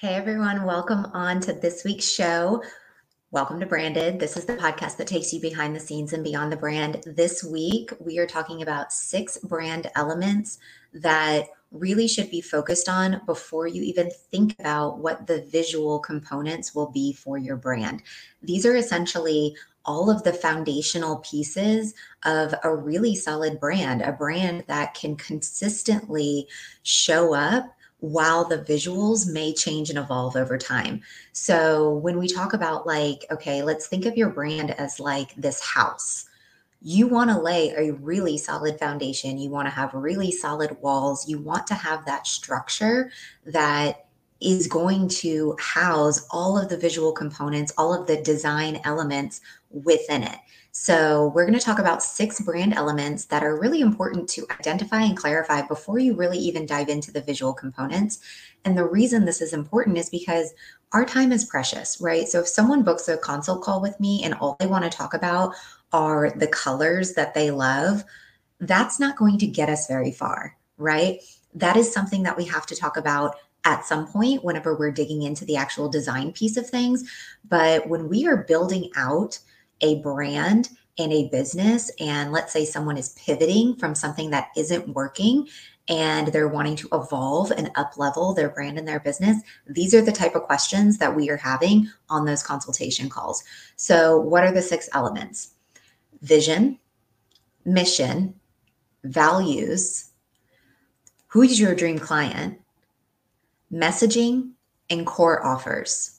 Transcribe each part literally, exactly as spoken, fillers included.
Hey everyone, welcome on to this week's show. Welcome to Branded. This is the podcast that takes you behind the scenes and beyond the brand. This week, we are talking about six brand elements that really should be focused on before you even think about what the visual components will be for your brand. These are essentially all of the foundational pieces of a really solid brand, a brand that can consistently show up while the visuals may change and evolve over time. So when we talk about like, okay, let's think of your brand as like this house. You want to lay a really solid foundation. You want to have really solid walls. You want to have that structure that is going to house all of the visual components, all of the design elements within it. So, we're going to talk about six brand elements that are really important to identify and clarify before you really even dive into the visual components. And the reason this is important is because our time is precious, right? So, if someone books a consult call with me and all they want to talk about are the colors that they love, that's not going to get us very far, right? That is something that we have to talk about at some point whenever we're digging into the actual design piece of things. But when we are building out a brand and a business, and let's say someone is pivoting from something that isn't working and they're wanting to evolve and up level their brand and their business, these are the type of questions that we are having on those consultation calls. So, what are the six elements? Vision, mission, values, who's your dream client, messaging, and core offers.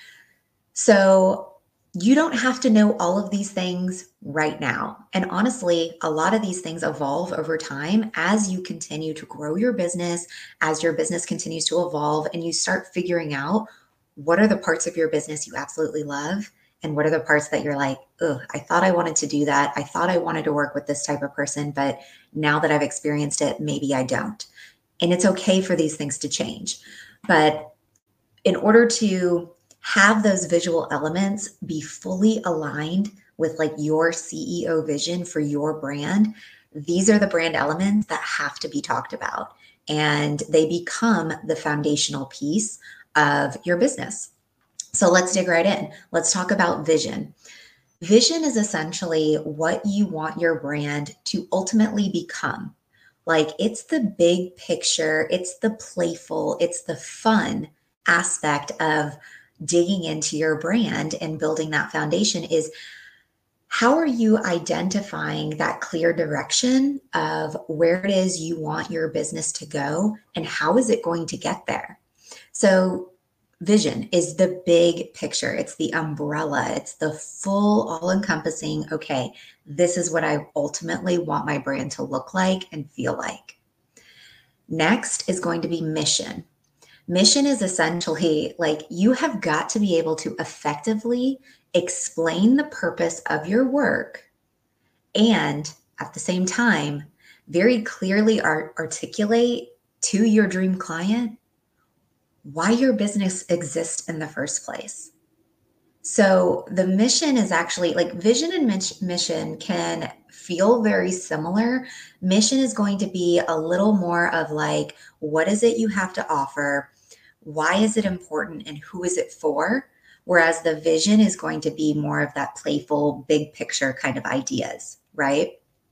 So you don't have to know all of these things right now. And honestly, a lot of these things evolve over time as you continue to grow your business, as your business continues to evolve, and you start figuring out what are the parts of your business you absolutely love and what are the parts that you're like, ugh, I thought I wanted to do that. I thought I wanted to work with this type of person, but now that I've experienced it, maybe I don't. And it's okay for these things to change. But in order to have those visual elements be fully aligned with like your C E O vision for your brand, these are the brand elements that have to be talked about. And they become the foundational piece of your business. So let's dig right in. Let's talk about vision. Vision is essentially what you want your brand to ultimately become. Like it's the big picture, it's the playful, it's the fun aspect of digging into your brand and building that foundation is how are you identifying that clear direction of where it is you want your business to go and how is it going to get there? So vision is the big picture. It's the umbrella. It's the full, all encompassing, okay, this is what I ultimately want my brand to look like and feel like. Next is going to be mission. Mission is essentially like you have got to be able to effectively explain the purpose of your work and at the same time, very clearly art- articulate to your dream client why your business exists in the first place. So the mission is actually like vision and mission can feel very similar. Mission is going to be a little more of like, what is it you have to offer? Why is it important and who is it for? Whereas the vision is going to be more of that playful, big picture kind of ideas, right?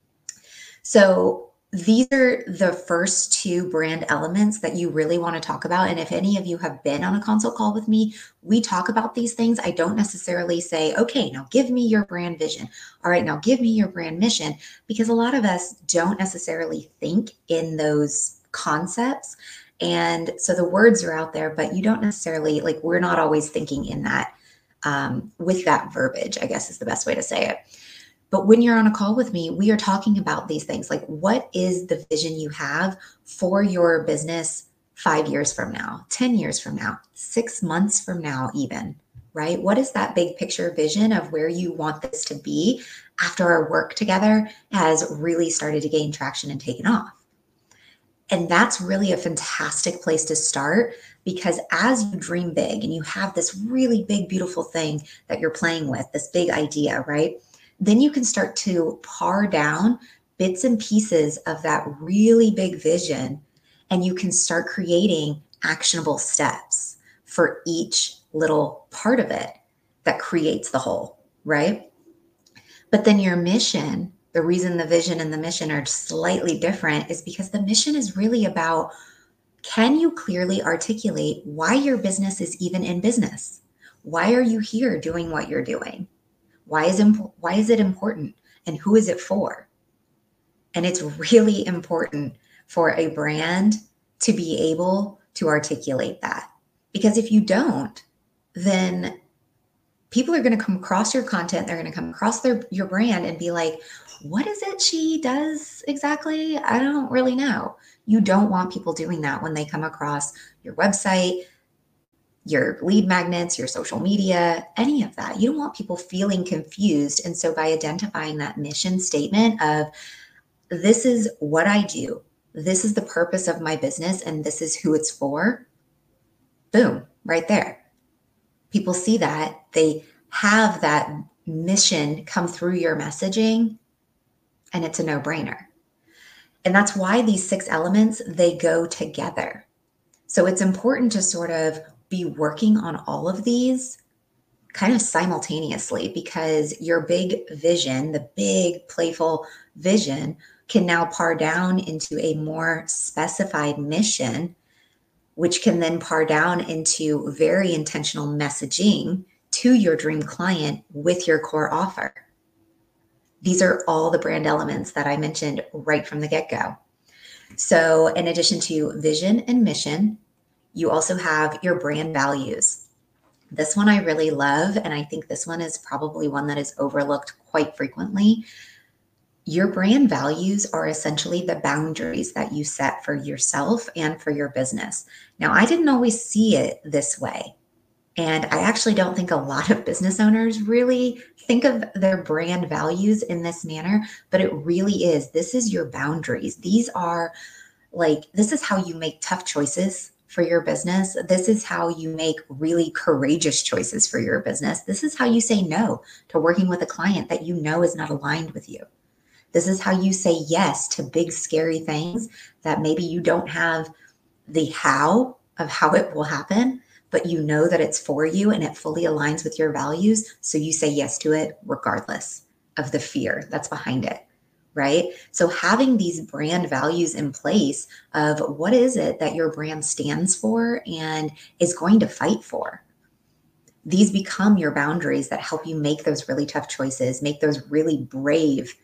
So these are the first two brand elements that you really want to talk about. And if any of you have been on a consult call with me, we talk about these things. I don't necessarily say, okay, now give me your brand vision. All right, now give me your brand mission, because a lot of us don't necessarily think in those concepts. And so the words are out there, but you don't necessarily, like, we're not always thinking in that, um, with that verbiage, I guess is the best way to say it. But when you're on a call with me, we are talking about these things. Like, what is the vision you have for your business five years from now, ten years from now, six months from now, even, right? What is that big picture vision of where you want this to be after our work together has really started to gain traction and taken off? And that's really a fantastic place to start, because as you dream big and you have this really big, beautiful thing that you're playing with, this big idea, right? Then you can start to par down bits and pieces of that really big vision, and you can start creating actionable steps, for each little part of it that creates the whole, right? But then your mission, the reason the vision and the mission are slightly different is because the mission is really about, can you clearly articulate why your business is even in business? Why are you here doing what you're doing? Why is, imp- why is it important? And who is it for? And it's really important for a brand to be able to articulate that. Because if you don't, then people are going to come across your content. They're going to come across their, your brand and be like, what is it she does exactly? I don't really know. You don't want people doing that when they come across your website, your lead magnets, your social media, any of that. You don't want people feeling confused. And so by identifying that mission statement of, this is what I do, this is the purpose of my business, and this is who it's for, boom, right there. People see that, they have that mission come through your messaging, and it's a no-brainer. And that's why these six elements, they go together. So it's important to sort of be working on all of these kind of simultaneously, because your big vision, the big playful vision, can now par down into a more specified mission, which can then par down into very intentional messaging to your dream client with your core offer. These are all the brand elements that I mentioned right from the get-go. So in addition to vision and mission, you also have your brand values. This one I really love, and I think this one is probably one that is overlooked quite frequently. Your brand values are essentially the boundaries that you set for yourself and for your business. Now, I didn't always see it this way. And I actually don't think a lot of business owners really think of their brand values in this manner, but it really is. This is your boundaries. These are like, this is how you make tough choices for your business. This is how you make really courageous choices for your business. This is how you say no to working with a client that you know is not aligned with you. This is how you say yes to big, scary things that maybe you don't have the how of how it will happen, but you know that it's for you and it fully aligns with your values. So you say yes to it regardless of the fear that's behind it, right? So having these brand values in place of what is it that your brand stands for and is going to fight for. These become your boundaries that help you make those really tough choices, make those really brave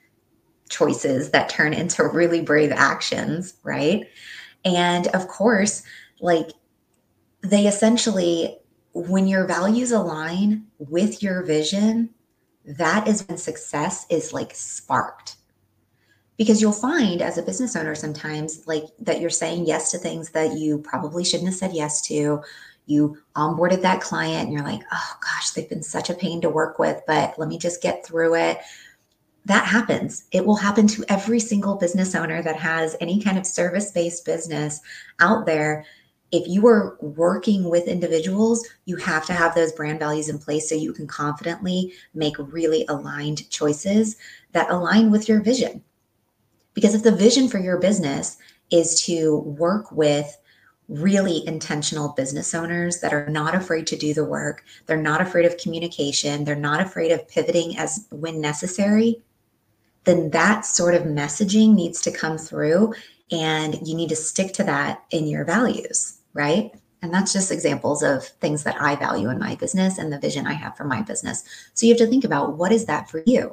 choices that turn into really brave actions, right? And of course, like they essentially, when your values align with your vision, that is when success is like sparked. Because you'll find as a business owner sometimes like that you're saying yes to things that you probably shouldn't have said yes to. You onboarded that client and you're like, oh gosh, they've been such a pain to work with, but let me just get through it. That happens. It will happen to every single business owner that has any kind of service-based business out there. If you are working with individuals, you have to have those brand values in place so you can confidently make really aligned choices that align with your vision. Because if the vision for your business is to work with really intentional business owners that are not afraid to do the work, they're not afraid of communication, they're not afraid of pivoting as when necessary, then that sort of messaging needs to come through and you need to stick to that in your values, right? And that's just examples of things that I value in my business and the vision I have for my business. So you have to think about, what is that for you?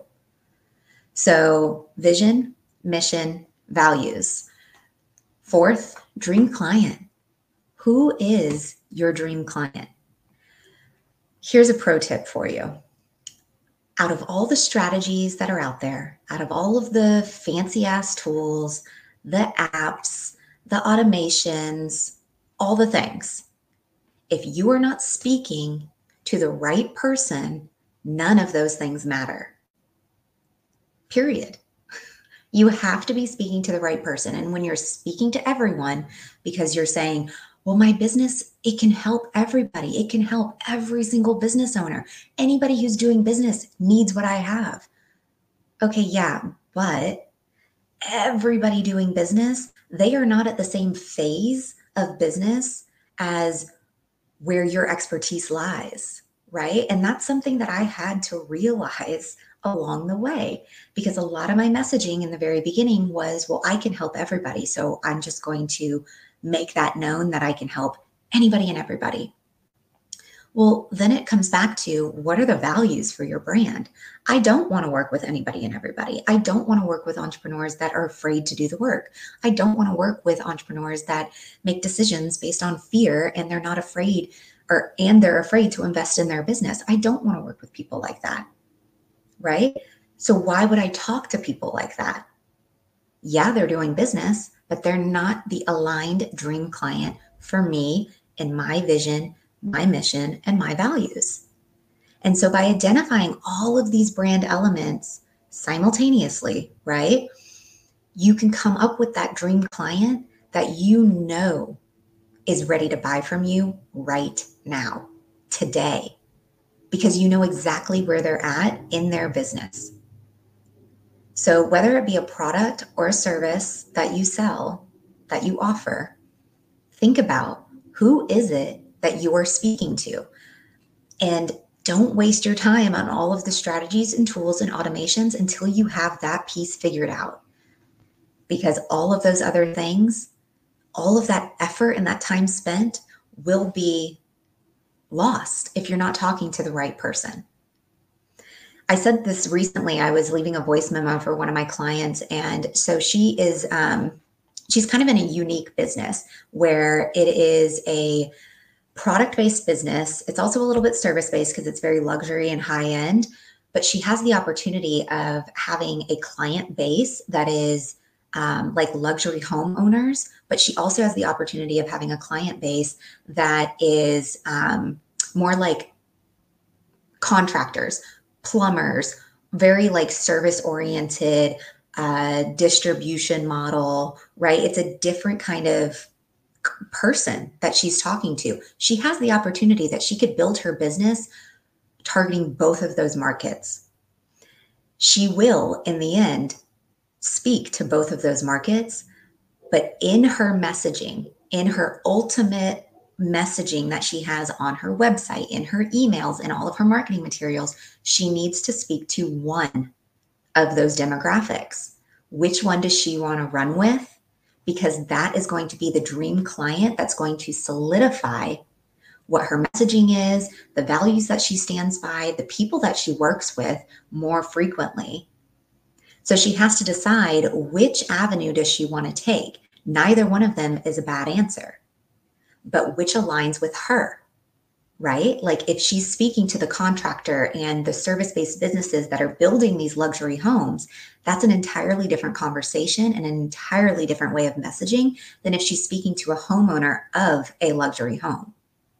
So vision, mission, values. Fourth, dream client. Who is your dream client? Here's a pro tip for you. Out of all the strategies that are out there, out of all of the fancy ass tools, the apps, the automations, all the things, if you are not speaking to the right person, none of those things matter. Period. You have to be speaking to the right person. And when you're speaking to everyone, because you're saying, well, my business, it can help everybody. It can help every single business owner. Anybody who's doing business needs what I have. Okay, yeah, but everybody doing business, they are not at the same phase of business as where your expertise lies, right? And that's something that I had to realize along the way, because a lot of my messaging in the very beginning was, well, I can help everybody. So I'm just going to make that known that I can help anybody and everybody. Well, then it comes back to, what are the values for your brand? I don't want to work with anybody and everybody. I don't want to work with entrepreneurs that are afraid to do the work. I don't want to work with entrepreneurs that make decisions based on fear and they're not afraid or and they're afraid to invest in their business. I don't want to work with people like that. Right? So why would I talk to people like that? Yeah, they're doing business, but they're not the aligned dream client for me and my vision, my mission, and my values. And so by identifying all of these brand elements simultaneously, right, you can come up with that dream client that you know is ready to buy from you right now, today, because you know exactly where they're at in their business. So whether it be a product or a service that you sell, that you offer, think about, who is it that you are speaking to? And don't waste your time on all of the strategies and tools and automations until you have that piece figured out. Because all of those other things, all of that effort and that time spent will be lost if you're not talking to the right person. I said this recently. I was leaving a voice memo for one of my clients. And so she is, um, she's kind of in a unique business where it is a product-based business. It's also a little bit service-based because it's very luxury and high-end, but she has the opportunity of having a client base that is um, like luxury homeowners, but she also has the opportunity of having a client base that is um, more like contractors, plumbers, very like service-oriented uh, distribution model, right? It's a different kind of person that she's talking to. She has the opportunity that she could build her business targeting both of those markets. She will, in the end, speak to both of those markets, but in her messaging, in her ultimate messaging that she has on her website, in her emails, in all of her marketing materials, she needs to speak to one of those demographics. Which one does she want to run with? Because that is going to be the dream client that's going to solidify what her messaging is, the values that she stands by, the people that she works with more frequently. So she has to decide, which avenue does she want to take? Neither one of them is a bad answer, but which aligns with her, right? Like if she's speaking to the contractor and the service-based businesses that are building these luxury homes, that's an entirely different conversation and an entirely different way of messaging than if she's speaking to a homeowner of a luxury home.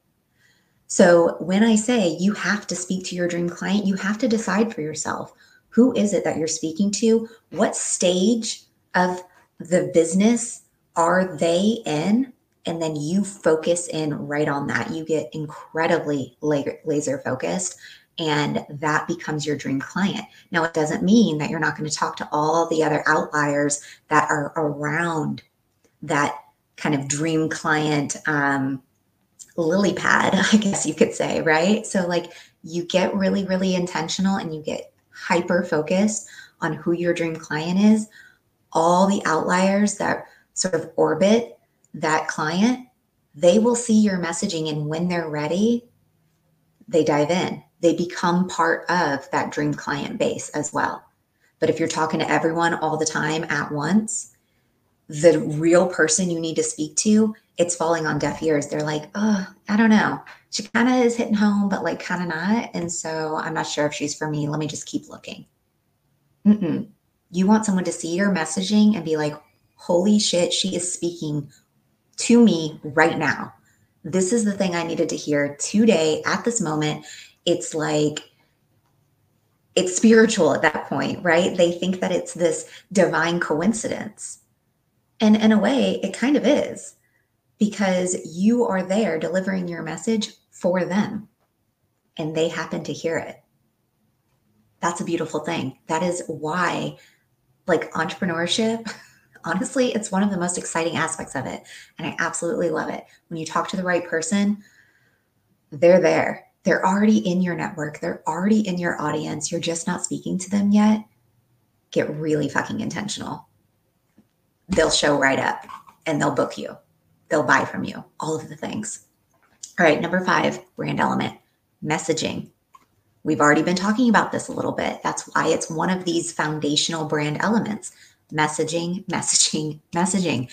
So when I say you have to speak to your dream client, you have to decide for yourself, who is it that you're speaking to? What stage of the business are they in? And then you focus in right on that. You get incredibly laser focused, and that becomes your dream client. Now, it doesn't mean that you're not going to talk to all the other outliers that are around that kind of dream client um, lily pad, I guess you could say, right? So like you get really, really intentional and you get hyper focused on who your dream client is. All the outliers that sort of orbit that client, they will see your messaging, and when they're ready, they dive in. They become part of that dream client base as well. But if you're talking to everyone all the time at once, the real person you need to speak to, it's falling on deaf ears. They're like, oh, I don't know. She kind of is hitting home, but like kind of not. And so I'm not sure if she's for me. Let me just keep looking. Mm-mm. You want someone to see your messaging and be like, holy shit, she is speaking to me right now. This is the thing I needed to hear today at this moment. It's like, it's spiritual at that point, right? They think that it's this divine coincidence. And in a way, it kind of is, because you are there delivering your message for them and they happen to hear it. That's a beautiful thing. That is why, like, entrepreneurship, honestly, it's one of the most exciting aspects of it. And I absolutely love it. When you talk to the right person, They're there. They're already in your network. They're already in your audience. You're just not speaking to them yet. Get really fucking intentional. They'll show right up and they'll book you. They'll buy from you, all of the things. All right, number five, brand element, messaging. We've already been talking about this a little bit. That's why it's one of these foundational brand elements. Messaging, messaging, messaging.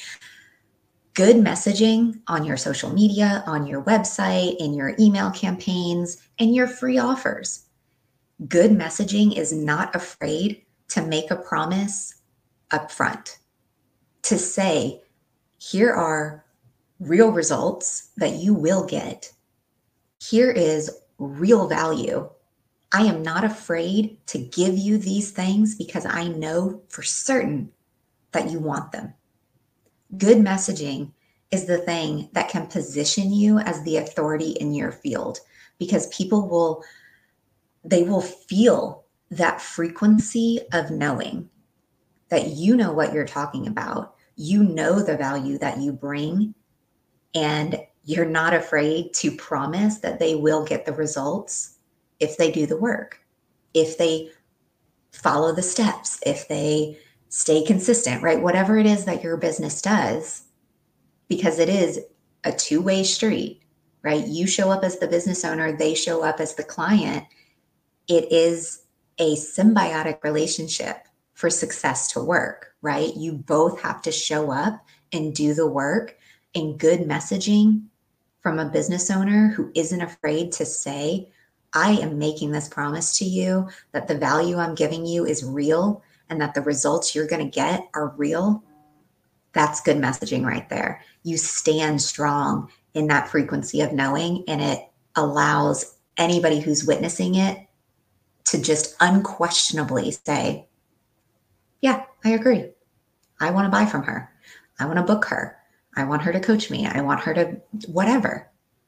Good messaging on your social media, on your website, in your email campaigns, and your free offers. Good messaging is not afraid to make a promise up front, to say, here are real results that you will get. Here is real value. I am not afraid to give you these things because I know for certain that you want them. Good messaging is the thing that can position you as the authority in your field, because people will, they will feel that frequency of knowing that you know what you're talking about. You know the value that you bring, and you're not afraid to promise that they will get the results if they do the work, if they follow the steps, if they stay consistent, right? Whatever it is that your business does, because it is a two-way street, right? You show up as the business owner, they show up as the client. It is a symbiotic relationship for success to work, right? You both have to show up and do the work. And good messaging from a business owner who isn't afraid to say, I am making this promise to you that the value I'm giving you is real and that the results you're going to get are real. That's good messaging right there. You stand strong in that frequency of knowing, and it allows anybody who's witnessing it to just unquestionably say, yeah, I agree. I want to buy from her. I want to book her. I want her to coach me. I want her to whatever.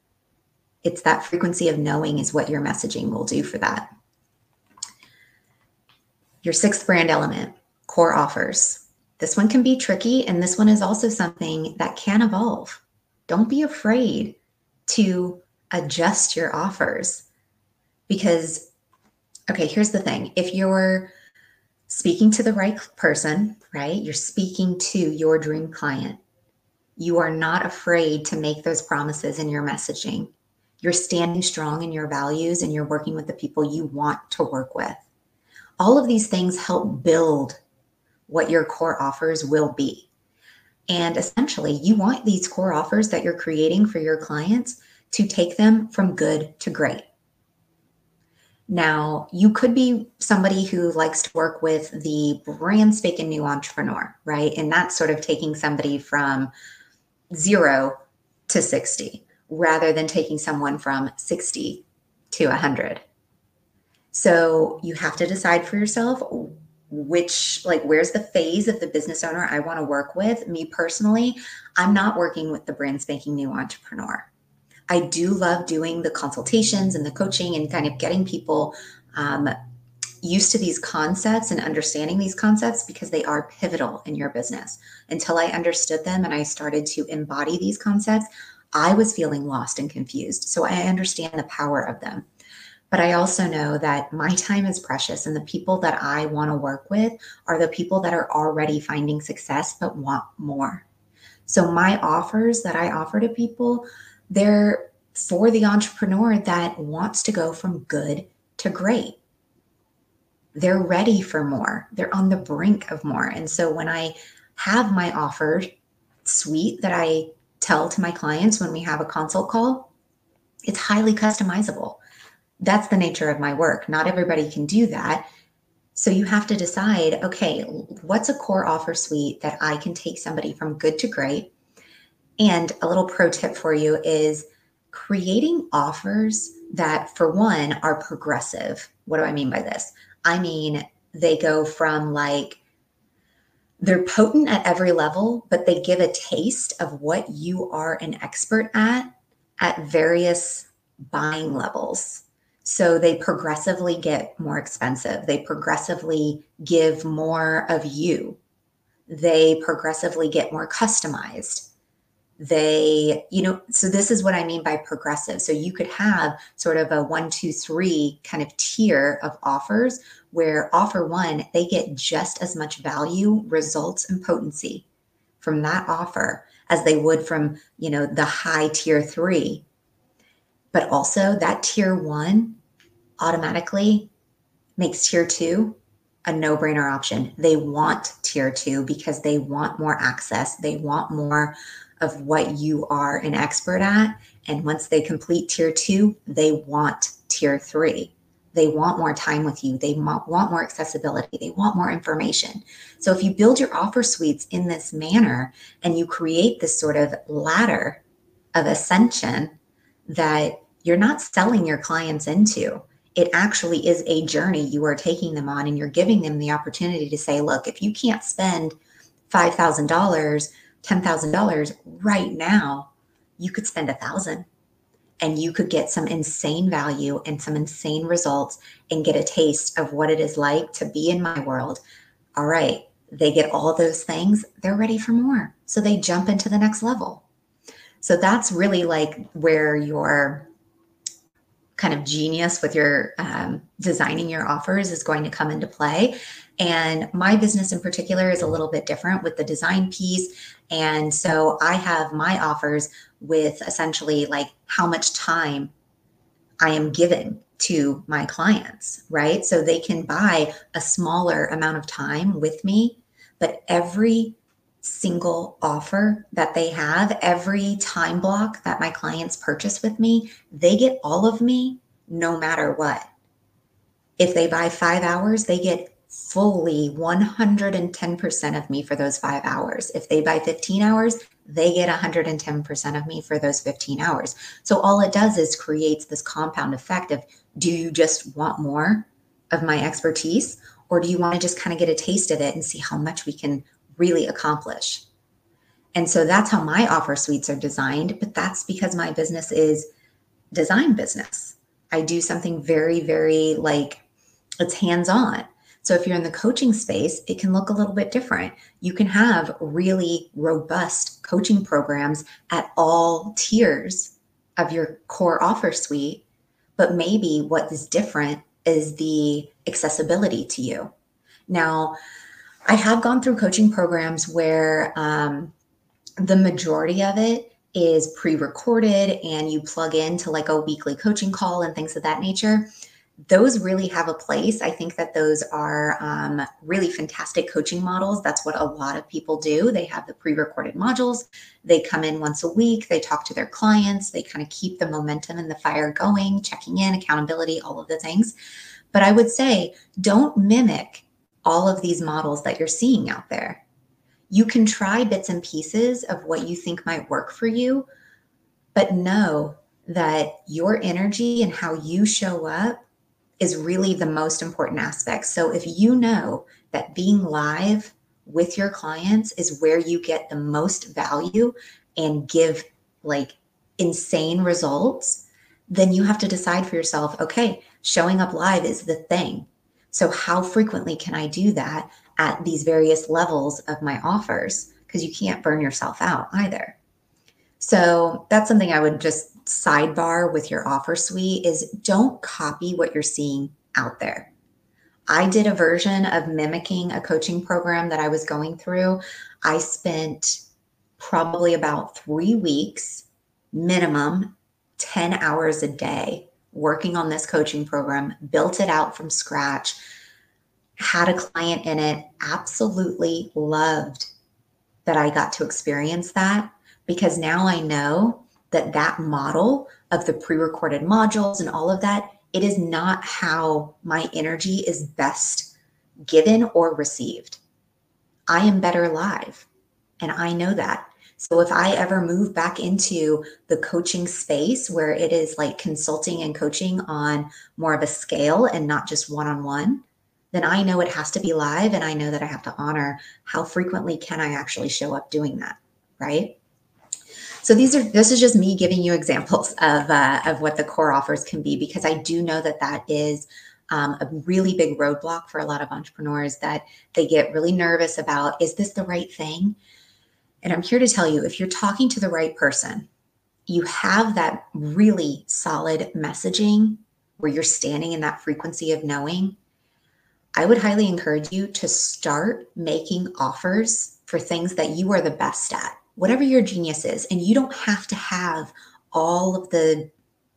It's that frequency of knowing is what your messaging will do for that. Your sixth brand element, core offers. This one can be tricky, and this one is also something that can evolve. Don't be afraid to adjust your offers because, okay, here's the thing. If you're speaking to the right person, right? You're speaking to your dream client. You are not afraid to make those promises in your messaging. You're standing strong in your values and you're working with the people you want to work with. All of these things help build what your core offers will be. And essentially, you want these core offers that you're creating for your clients to take them from good to great. Now, you could be somebody who likes to work with the brand spanking new entrepreneur, right? And that's sort of taking somebody from zero to sixty rather than taking someone from sixty to one hundred. So you have to decide for yourself which, like, where's the phase of the business owner I want to work with. Me personally, I'm not working with the brand spanking new entrepreneur. I do love doing the consultations and the coaching and kind of getting people um, used to these concepts and understanding these concepts because they are pivotal in your business. Until I understood them and I started to embody these concepts, I was feeling lost and confused. So I understand the power of them. But I also know that my time is precious, and the people that I want to work with are the people that are already finding success but want more. So my offers that I offer to people, they're for the entrepreneur that wants to go from good to great. They're ready for more. They're on the brink of more. And so when I have my offer suite that I tell to my clients when we have a consult call, it's highly customizable. That's the nature of my work. Not everybody can do that. So you have to decide, okay, what's a core offer suite that I can take somebody from good to great? And a little pro tip for you is creating offers that, for one, are progressive. What do I mean by this? I mean, they go from like, they're potent at every level, but they give a taste of what you are an expert at at various buying levels. So they progressively get more expensive. They progressively give more of you. They progressively get more customized. They, you know, so this is what I mean by progressive. So you could have sort of a one, two, three kind of tier of offers where offer one, they get just as much value, results, and potency from that offer as they would from, you know, the high tier three. But also that tier one automatically makes tier two a no-brainer option. They want tier two because they want more access. They want more of what you are an expert at. And once they complete tier two, they want tier three. They want more time with you. They want more accessibility. They want more information. So if you build your offer suites in this manner and you create this sort of ladder of ascension that you're not selling your clients into, it actually is a journey you are taking them on, and you're giving them the opportunity to say, look, if you can't spend five thousand dollars, ten thousand dollars right now, you could spend a thousand and you could get some insane value and some insane results and get a taste of what it is like to be in my world. All right, they get all those things, they're ready for more. So they jump into the next level. So that's really like where your kind of genius with your um, designing your offers is going to come into play. And my business in particular is a little bit different with the design piece. And so I have my offers with essentially like how much time I am giving to my clients, right? So they can buy a smaller amount of time with me, but every single offer that they have, every time block that my clients purchase with me, they get all of me no matter what. If they buy five hours, they get fully one hundred ten percent of me for those five hours. If they buy fifteen hours, they get one hundred ten percent of me for those fifteen hours. So all it does is creates this compound effect of, do you just want more of my expertise, or do you want to just kind of get a taste of it and see how much we can really accomplish? And so that's how my offer suites are designed, but that's because my business is design business. I do something very, very like, it's hands-on. So if you're in the coaching space, it can look a little bit different. You can have really robust coaching programs at all tiers of your core offer suite, but maybe what is different is the accessibility to you. Now, I have gone through coaching programs where um, the majority of it is pre-recorded and you plug into like a weekly coaching call and things of that nature. Those really have a place. I think that those are um, really fantastic coaching models. That's what a lot of people do. They have the pre-recorded modules. They come in once a week. They talk to their clients. They kind of keep the momentum and the fire going, checking in, accountability, all of the things. But I would say, don't mimic all of these models that you're seeing out there. You can try bits and pieces of what you think might work for you, but know that your energy and how you show up is really the most important aspect. So if you know that being live with your clients is where you get the most value and give like insane results, then you have to decide for yourself, okay, showing up live is the thing. So how frequently can I do that at these various levels of my offers? Because you can't burn yourself out either. So that's something I would just sidebar with your offer suite is don't copy what you're seeing out there. I did a version of mimicking a coaching program that I was going through. I spent probably about three weeks, minimum ten hours a day working on this coaching program, built it out from scratch, had a client in it, absolutely loved that I got to experience that, because now I know that that model of the pre-recorded modules and all of that, it is not how my energy is best given or received. I am better live, and I know that. So if I ever move back into the coaching space where it is like consulting and coaching on more of a scale and not just one-on-one, then I know it has to be live, and I know that I have to honor how frequently can I actually show up doing that, right? So these are, this is just me giving you examples of, uh, of what the core offers can be, because I do know that that is um, a really big roadblock for a lot of entrepreneurs, that they get really nervous about, is this the right thing? And I'm here to tell you, if you're talking to the right person, you have that really solid messaging where you're standing in that frequency of knowing, I would highly encourage you to start making offers for things that you are the best at, whatever your genius is. And you don't have to have all of the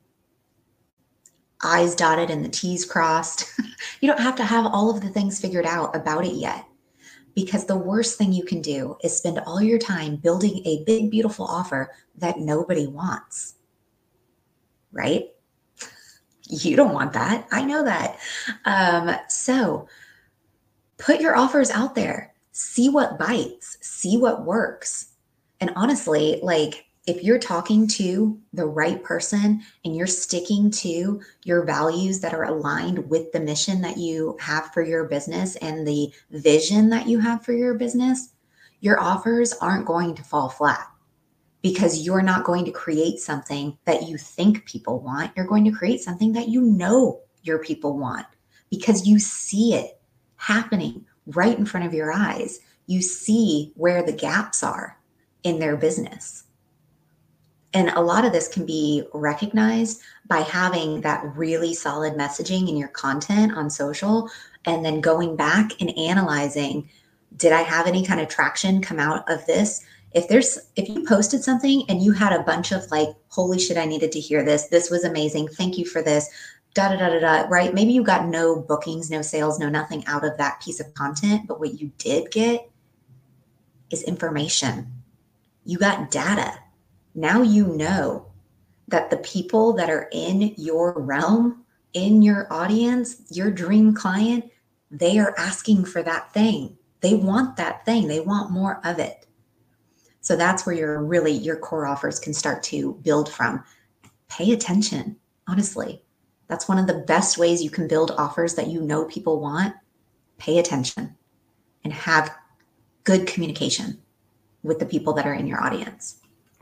I's dotted and the T's crossed. You don't have to have all of the things figured out about it yet. Because the worst thing you can do is spend all your time building a big, beautiful offer that nobody wants, right? You don't want that. I know that. Um, so put your offers out there. See what bites. See what works. And honestly, like if you're talking to the right person and you're sticking to your values that are aligned with the mission that you have for your business and the vision that you have for your business, your offers aren't going to fall flat because you're not going to create something that you think people want. You're going to create something that you know your people want because you see it happening right in front of your eyes. You see where the gaps are in their business. And a lot of this can be recognized by having that really solid messaging in your content on social and then going back and analyzing, did I have any kind of traction come out of this? If there's, if you posted something and you had a bunch of like, holy shit, I needed to hear this. This was amazing. Thank you for this. Da, da, da, da, da, right? Maybe you got no bookings, no sales, no nothing out of that piece of content. But what you did get is information. You got data. Now you know that the people that are in your realm, in your audience, your dream client, they are asking for that thing. They want that thing. They want more of it. So that's where your really, your core offers can start to build from. Pay attention, honestly. That's one of the best ways you can build offers that you know people want. Pay attention and have good communication with the people that are in your audience.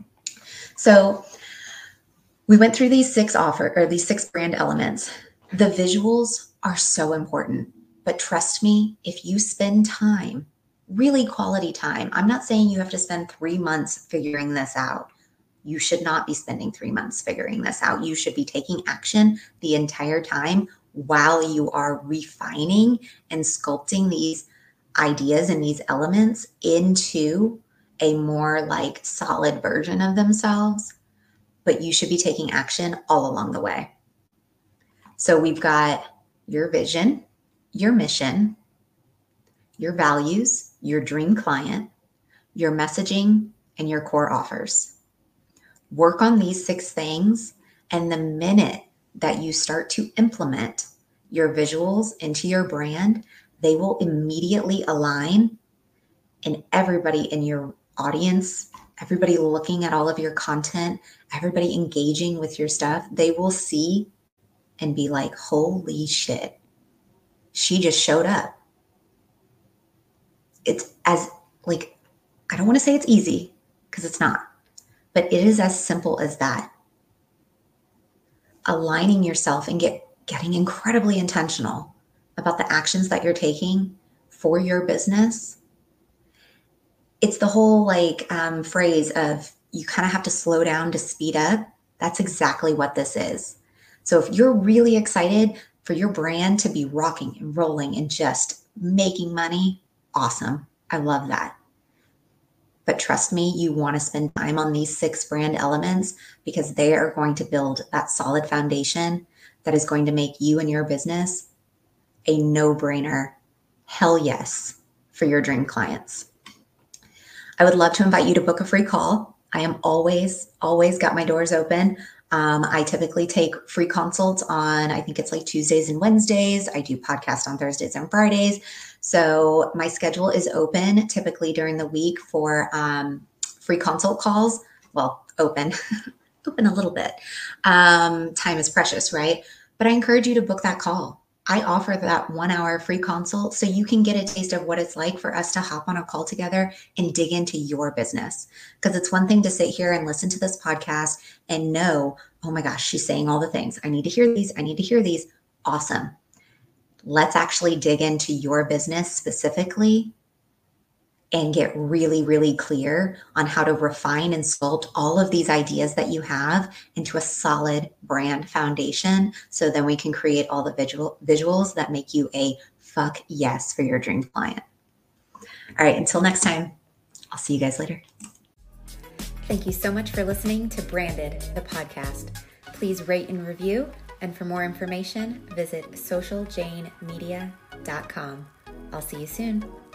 So we went through these six offer or these six brand elements. The visuals are so important, but trust me, if you spend time, really quality time, I'm not saying you have to spend three months figuring this out. You should not be spending three months figuring this out. You should be taking action the entire time while you are refining and sculpting these ideas and these elements into a more like solid version of themselves, but you should be taking action all along the way. So we've got your vision, your mission, your values, your dream client, your messaging, and your core offers. Work on these six things, and the minute that you start to implement your visuals into your brand, they will immediately align, and everybody in your audience, everybody looking at all of your content, everybody engaging with your stuff, they will see and be like, holy shit, she just showed up. It's as like, I don't want to say it's easy because it's not, but it is as simple as that. Aligning yourself and get getting incredibly intentional about the actions that you're taking for your business. It's the whole like um, phrase of you kind of have to slow down to speed up. That's exactly what this is. So if you're really excited for your brand to be rocking and rolling and just making money, awesome. I love that. But trust me, you want to spend time on these six brand elements because they are going to build that solid foundation that is going to make you and your business a no-brainer, hell yes, for your dream clients. I would love to invite you to book a free call. I am always, always got my doors open. Um, I typically take free consults on, I think it's like Tuesdays and Wednesdays. I do podcasts on Thursdays and Fridays. So my schedule is open typically during the week for um, free consult calls. Well, open, open a little bit. Um, time is precious, right? But I encourage you to book that call. I offer that one hour free consult so you can get a taste of what it's like for us to hop on a call together and dig into your business. Because it's one thing to sit here and listen to this podcast and know, oh my gosh, she's saying all the things. I need to hear these. I need to hear these. Awesome. Let's actually dig into your business specifically and get really, really clear on how to refine and sculpt all of these ideas that you have into a solid brand foundation. So then we can create all the visual visuals that make you a fuck yes for your dream client. All right, until next time, I'll see you guys later. Thank you so much for listening to Branded, the podcast. Please rate and review. And for more information, visit social jane media dot com. I'll see you soon.